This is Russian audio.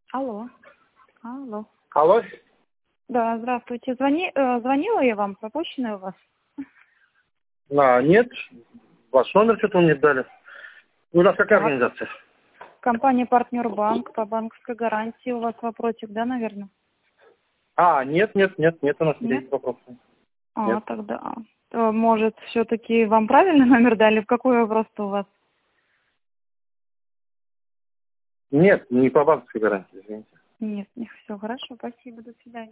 Алло. Алло. Алло? Да, здравствуйте. Звонила я вам, пропущенная у вас? Нет, ваш номер что-то мне дали. У нас какая Так. организация? Компания «Партнер Банк» по банковской гарантии. У вас вопросик, да, наверное? Нет, у нас Нет? нет вопросов. Нет. Тогда, может, все-таки вам правильный номер дали? Какой вопрос-то у вас? Нет, не по банковской гарантии, извините. Нет, все хорошо, спасибо, до свидания.